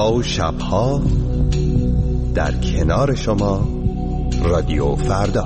روزها و شبها در کنار شما رادیو فردا.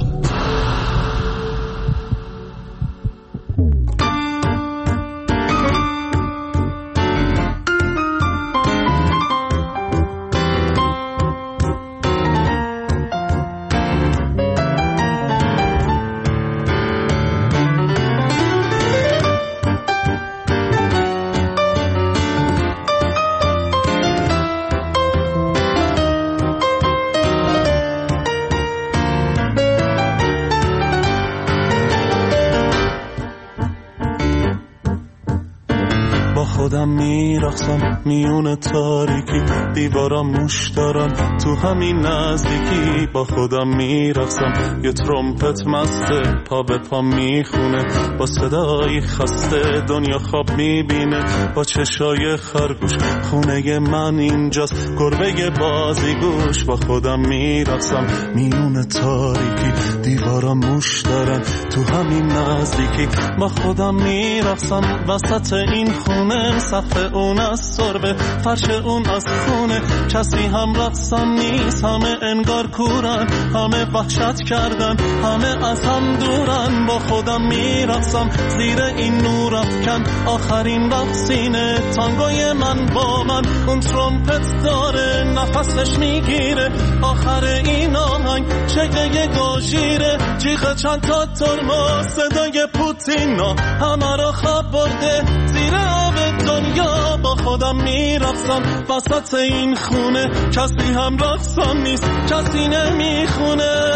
خودم میرقصم میون تاریکی، دیوارا موش دارن تو همین نزدیکی. با خودم میرقصم یه ترومپت مسته پا به پا میخونه، با صدای خسته دنیا خواب میبینه. با چشای خرگوش خونه من اینجاست، گربه بازیگوش. با خودم میرقصم میون تاریکی، دیوارا موش دارن تو همین نزدیکی. با خودم میرقصم وسط این خونه، سقف اون از سربه فرش اون از خونه. کسی هم رقصم نیست، همه انگار کورن، همه وحشت کردن، همه از هم دورن. با خودم میرقصم زیر این نور افکن، آخرین رقصینه تانگوی من با من. اون ترومپت داره نفسش میگیره، آخر این آهنگ شکل گاژیره. جیغ چند تا ترمز صدای پوتینا، همه را خواب برده زیر آب دنیا. با خودم میرقصم وسط این خونه، کسی هم رقصم نیست، کسی نمیخونه.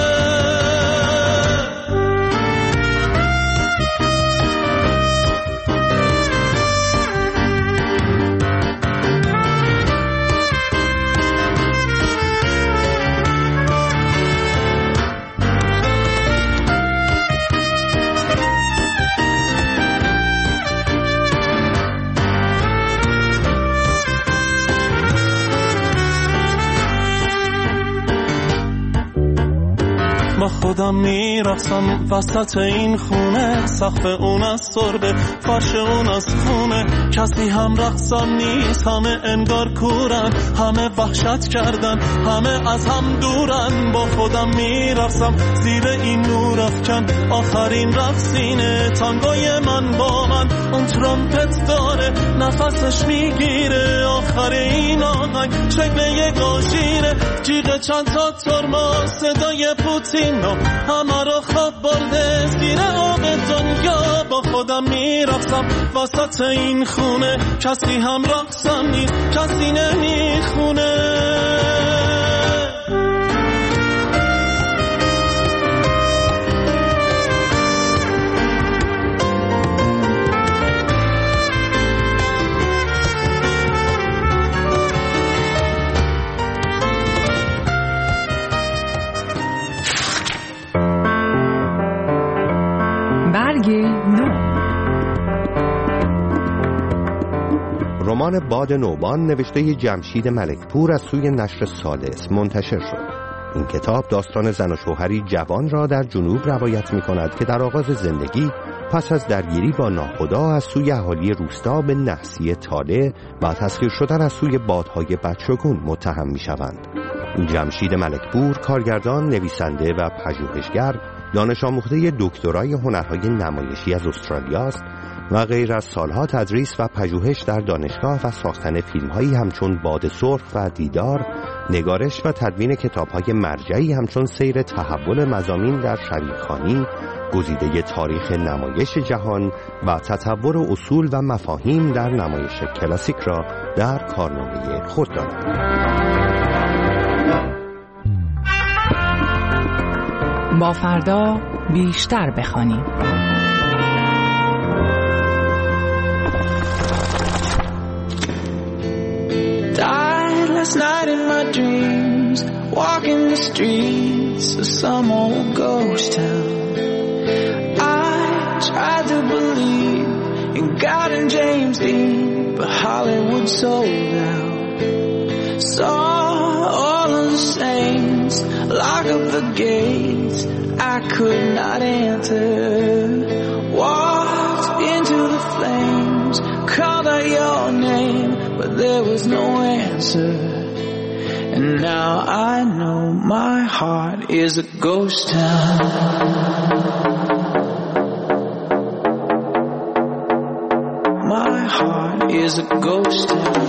با خودم میرقصم وسط این خونه، سقف اون از سربه فرش اون از خونه. کسی هم رقصم نیست، همه انگار کورن، همه وحشت کردن، همه از هم دورن. با خودم میرقصم زیر این نور افکن، آخرین رقصینه تانگوی من با من. اون ترومپت داره نفسش میگیره، آخر این آهنگ شکل گاژیره. جیغ چند تا ترمز صدای پوتین، همه رو خواب برده زیر آب دنیا. با خودم میرقصم وسط این خونه، کسی هم رقصم نیست، کسی نمیخونه. رمان باد نوبان نوشته جمشید ملکپور از سوی نشر ثالث منتشر شد. این کتاب داستان زن و شوهری جوان را در جنوب روایت می کند که در آغاز زندگی پس از درگیری با ناخدا از سوی اهالی روستا به نحسی طالع و تسخیر شدن از سوی بادهای بدشگون متهم می شوند. جمشید ملکپور کارگردان، نویسنده و پژوهشگر، دانش آموخته دکترای هنرهای نمایشی از استرالیا است و غیر از سالها تدریس و پژوهش در دانشگاه و ساختن فیلم‌هایی همچون باد سرخ و دیدار، نگارش و تدوین کتاب‌های مرجعی همچون سیر تحول مضامین در شریفخوانی، گزیده تاریخ نمایش جهان و تطور اصول و مفاهیم در نمایش کلاسیک را در کارنامه خود دارد. با فردا بیشتر بخوانیم. Last night in my dreams, walking the streets of some old ghost town. I tried to believe in God and James Dean, but Hollywood sold out. Saw all of the saints lock up the gates I could not enter. Walked into the flames, called out your name, but there was no answer. And now I know my heart is a ghost town. My heart is a ghost town.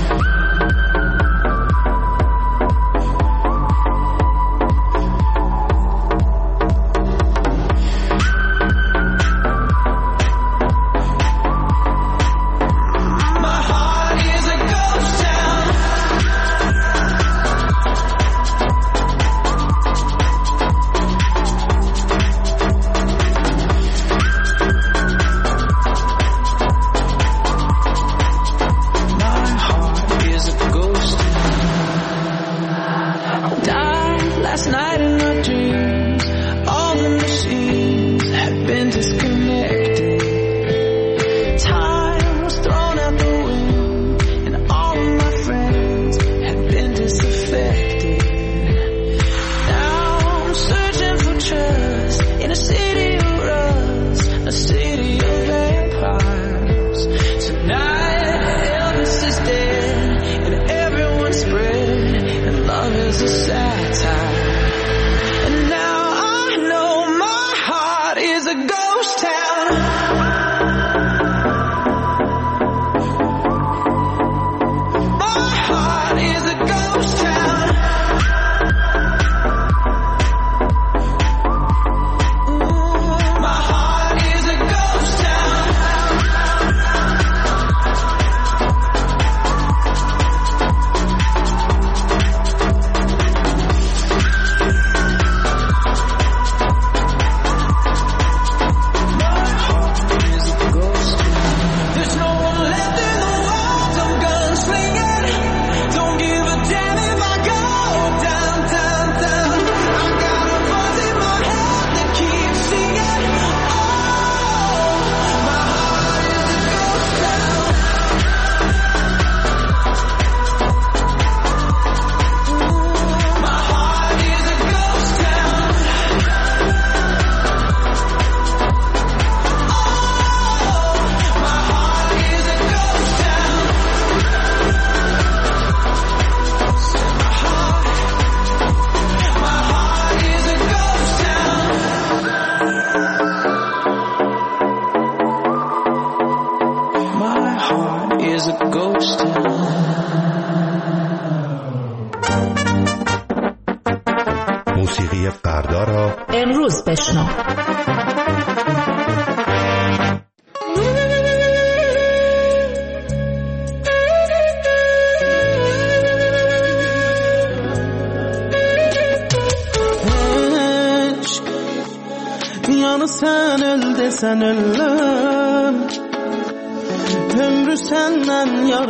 موسیقی فردا را امروز بشنو. Yanı sen el desen ellem Ömrü senden yar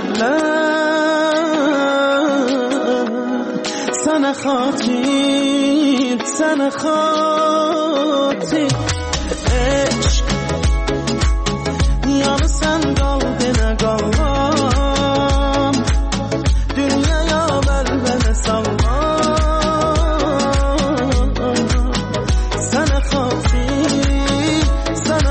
bellem Sana xatir, sana xatir Eşk Yanı sen qal denə qallam Dünyaya bəlbələ sallam Sana xatir, sana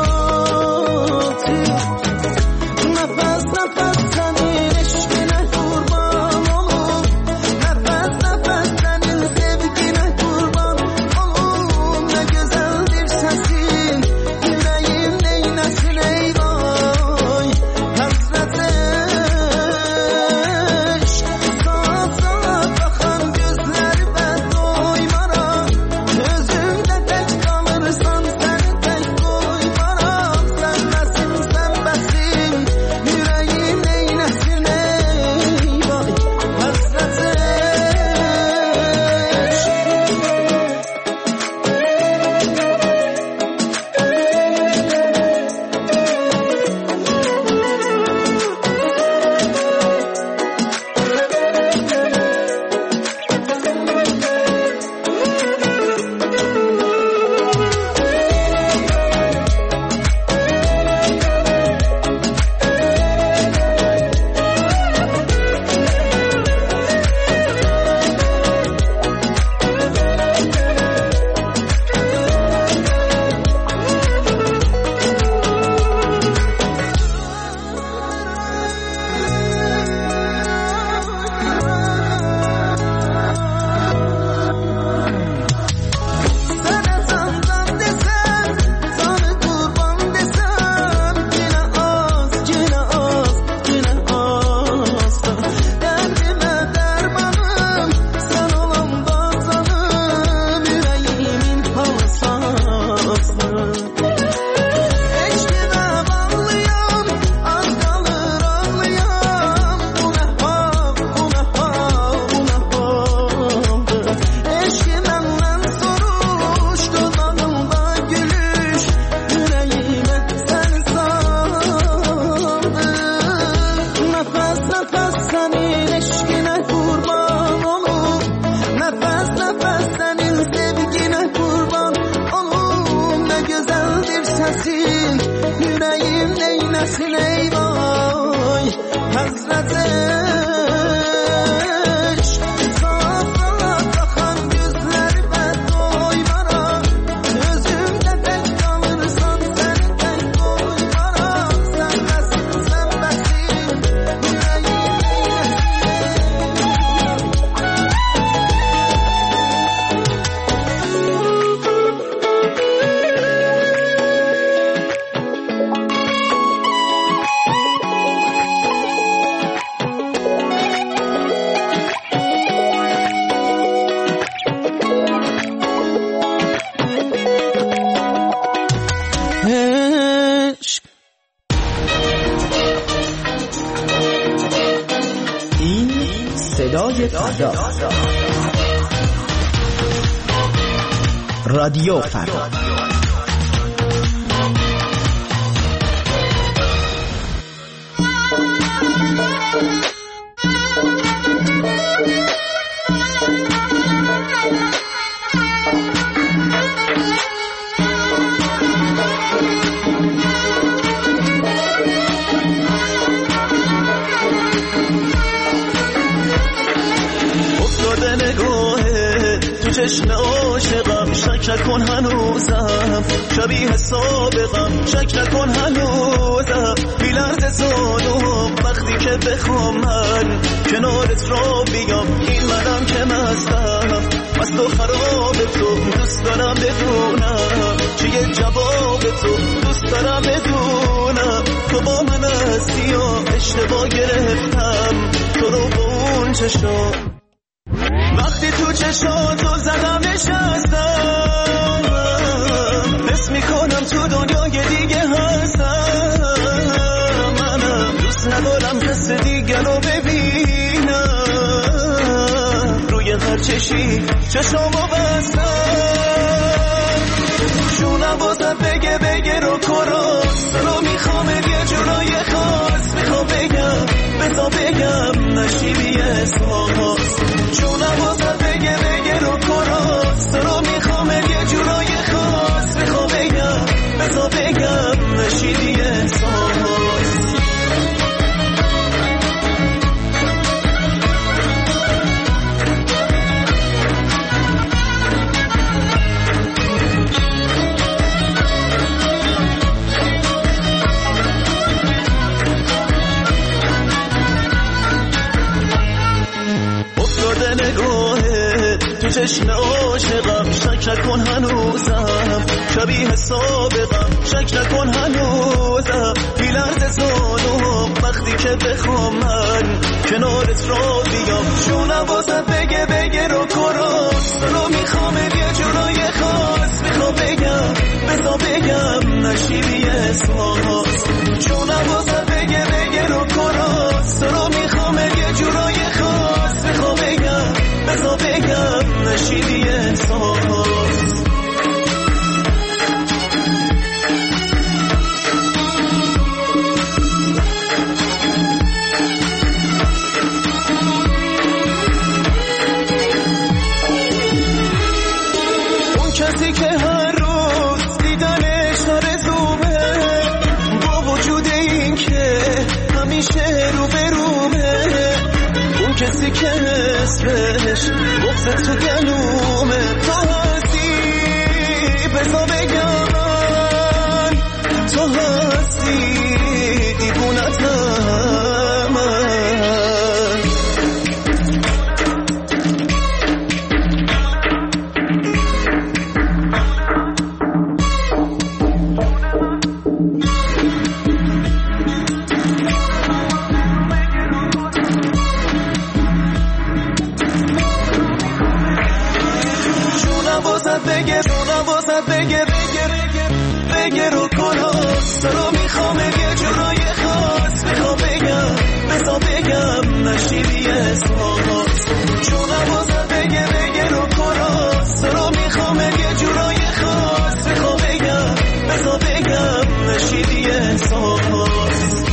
xatir Nəfəs nəfəs sənin eşqinə qurban olum Nəfəs nəfəs sənin sevginə qurban olum Nə gözəldir səsin, ürəyim neynəsin ey vay neynəsin, yüreğim neynəsin ey vay Həzrət eşq Saflara baxan gözləri mən doymaram Özümdə tək qalırsan səni tək qoymaram Sən bəsin, yüreğim صدای فردا رادیو فردا چشم عاشقم شک نکن هنوزم شبیه سابقم شک نکن هنوزم بی لرز زانوم وقتی که بخوام من کنارت را بیام این منم که مستم مست و خراب تو دوست دارم بدونم چیه جواب تو دوست دارم بدونم تو با من هستی یا اشتباه گرفتم تو رو با اون چشم وقتی تو چشاتو زدم نشستم حس میکنم تو دنیای دیگه هستم منم دوست ندارم کس دیگه رو ببینم روی هر چشی چشامو بستم جونم بازم بگه رو کراس رو میخوام یه جورای خاص میخوام بگم بزا بگم نشیبی احساس جونم بازم بگه رو کراس رو میخوام یه جورای خاص میخوام بگم بزا بگم نشیبی احساس تو چشم عاشقم شک نکن هنوزم شبیه سابقم شک نکن هنوزم بی لرز زانوم وقتی که بخوام من کنارت را بیام جونم بازم بگه رو کراس رو میخوام یه جورای خاص میخوام بگم بزا بگم نشیبی احساس جونم بازم بگه رو کراس رو میخوام یه جورای خاص میخوام بگم بزا بگم نشیدی احساس اون کسی که هر روز دیدنش آرزومه با وجود این که همیشه رو برومه اون کسی که اسمش بغضت تو گلومه تو هستی بزا بگم من تو هستی دیوونتم من بگه رو کراس رو میخوام یه جورای خاص میخوام بگم بزا بگم نشیدی احساس جونم بازم بگه رو کراس رو میخوام یه جورای خاص میخوام بگم بزا بگم نشیدی احساس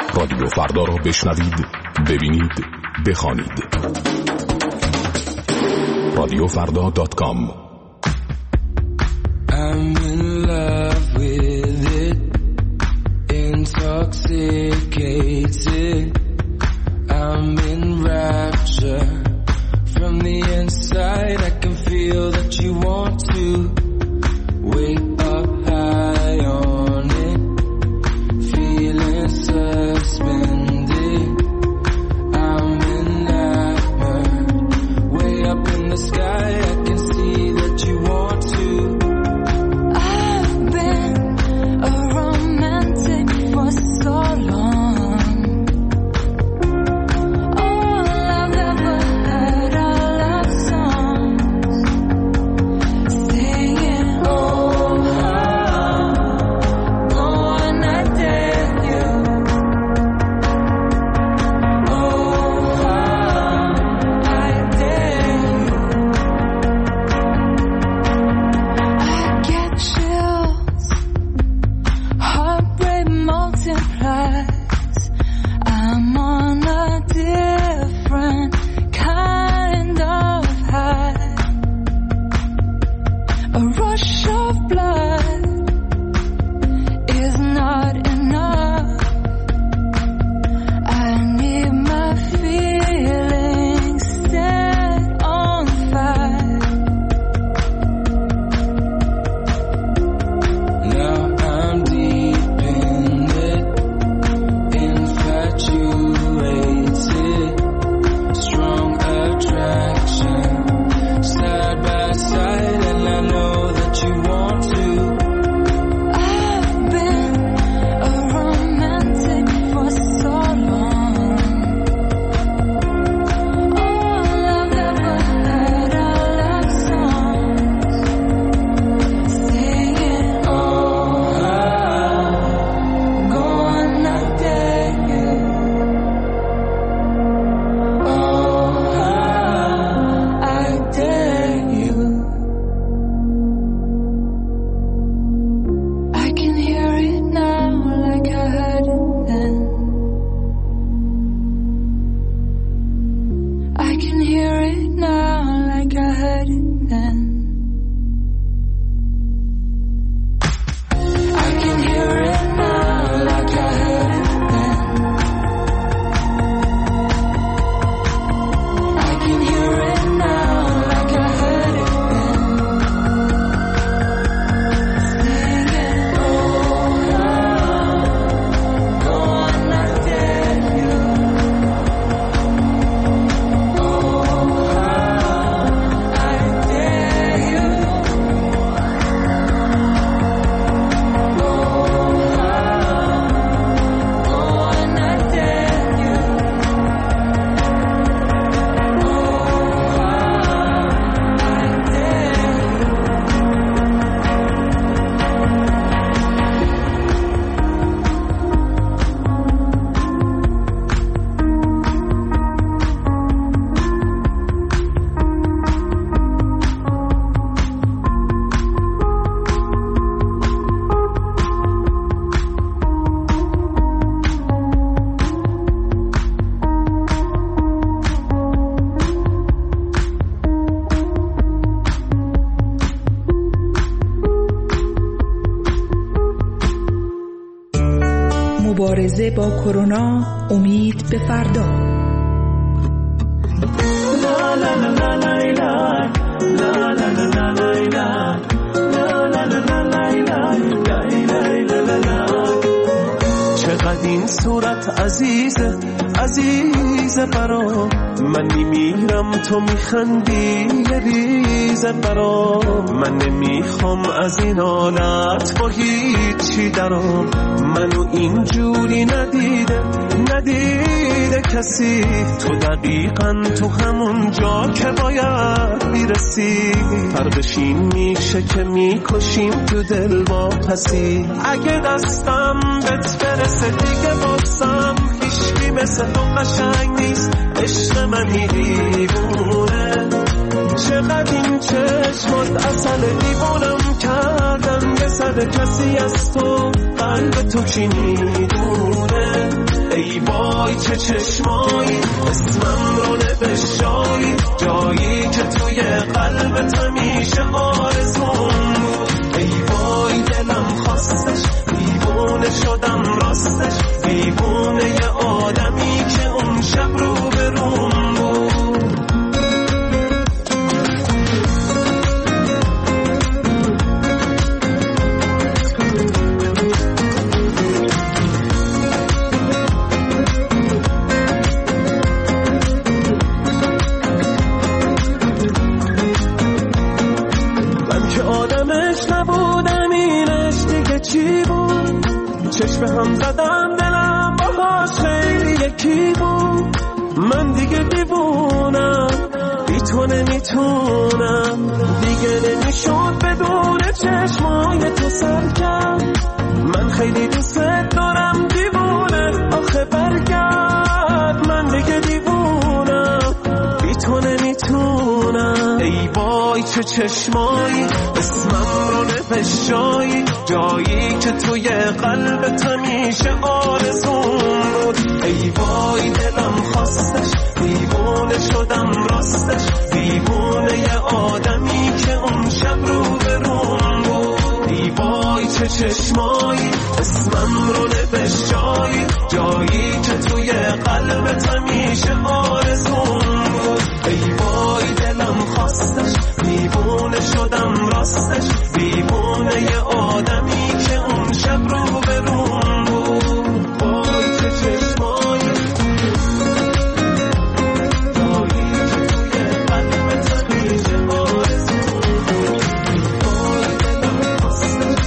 رادیو فردا را بشنوید، ببینید، بخوانید. radiofrda.com. I'm in love with it, intoxicated. I'm in rapture from the inside. I can feel that you want to wake up high on it, feeling suspended. I'm enamored, way up in the sky. I can see that you want to. I've been a romantic for so long. All I've ever heard are love songs singing, oh how, go on, I dare you. Oh how, I dare you. I get chills, heartbreak multiplies. I'm on a different kind of high. A rush of blood is not enough. I need my feelings set on fire. Now I'm deep in it, infatuated, strong attraction, side by side, and I know that you want to. I've been a romantic for so long. All I've ever heard are love songs singing, Oh how, go on, I dare you. oh how, I dare you. I can hear it now like I heard it then. I can hear it now like I heard it then. I can hear it now like I heard it then. I can hear it now like I heard it then. Singing, oh how, go on, I dare you. Oh how, I dare you. مبارزه با کرونا، امید به فردا. چقدر این صورت عزیزه برام، من میمیرم تو میخندی یه ریزه برام. من نمیخوام از این حالت با هیچی درام، منو اینجوری ندیده کسی. تو دقیقاً تو همون جا که باید میرسی، فرقش این میشه که میکشیم تو دل با پسی. اگه دستم بهت برسه دیگه بازم هیچکی مثل تو قشنگ نیست، عشق منی دیوونه. چقدر این چشمات اصل دیوونم کردن، یه سر کسی از تو قلب تو کی میدونه. ای وای چه چشمایی اسمم رو نوشتایی، جایی که توی قلبت همیشه آرزوم بود. ای وای دلم خواستش، دیوونه شدم راستش، دیوونه یه آدمی که اون شب رو به روم بود. چی بود چشم هم زدم دلم باهاش خیلی یکی بود. من دیگه دیوونم بی تو نمیتونم، دیگه نمیشد بدون چشمای تو سرکم. من خیلی دوست دارم دیوونه آخه برگرد، من دیگه دیوونم بی تو نمیتونم. ای وای چه چشمایی اسمم رو نوشتایی، جایی که توی قلبت همیشه آرزوم بود. ای وای دلم خواستش، دیوونه شدم راستش، دیوونه یه آدمی که اون شب رو به روم بود. ای وای چه چشمایی اسمم رو نوشتایی، جایی که توی قلبت همیشه آرزوم بود. ای وای دلم خواستش، دیوونه شدم راستش، دیوونه یه آدمی که اون شب رو به روم بود. وای چه چشمایی جایی که توی قلبت همیشه آرزوم بود. وای دلم خواستش،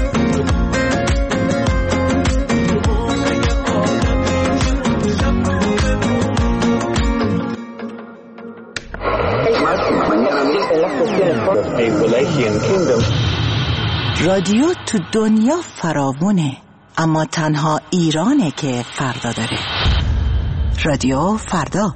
دیوونه یه آدمی که اون شب رو به روم بود. رادیو تو دنیا فراوونه، اما تنها ایرانه که فردا داره. رادیو فردا.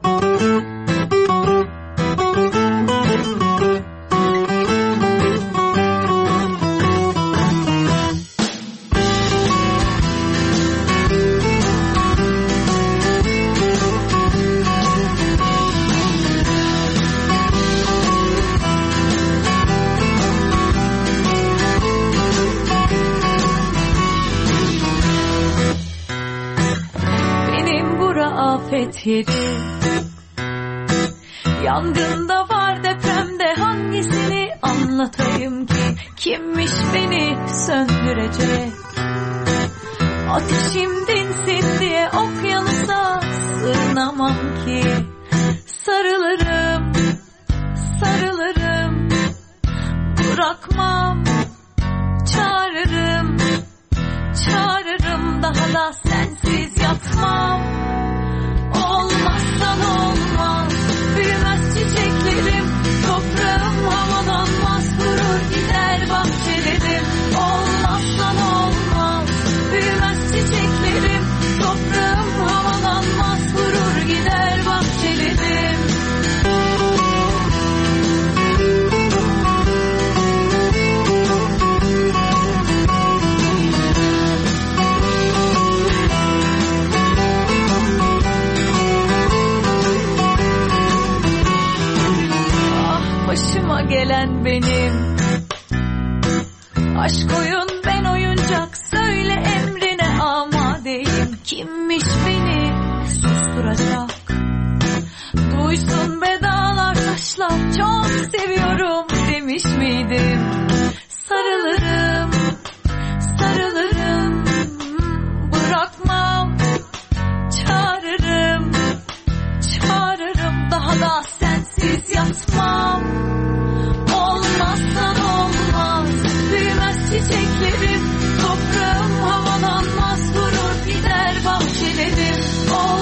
Yangında var depremde hangisini anlatayım ki, kimmiş beni söndürecek? Ateşim dinsin diye okyanusa sığınamam ki, sarılırım, sarılırım, bırakmam, çağırırım, çağırırım, daha da sensiz yatmam. Olmazsan olmaz, büyümez çiçeklerim, toprağım havalanmaz, kurur gider bahçelerim. Olmazsan olmaz, büyümez çiçeklerim, toprağım havalanmaz, kurur gider bahçelerim. Başıma gelen benim, aşk oyun ben oyuncak, söyle emrine amadeyim. Kimmiş beni susturacak? Duysun bedalar taşlar, çok seviyorum demiş miydim? Sarılırım, sarılırım, bırakmam, çağırırım, çağırırım, daha da sensiz yatmam. Olmazsan olmaz, büyümez çiçeklerim, toprağım havalanmaz, vurur gider bahçelerim.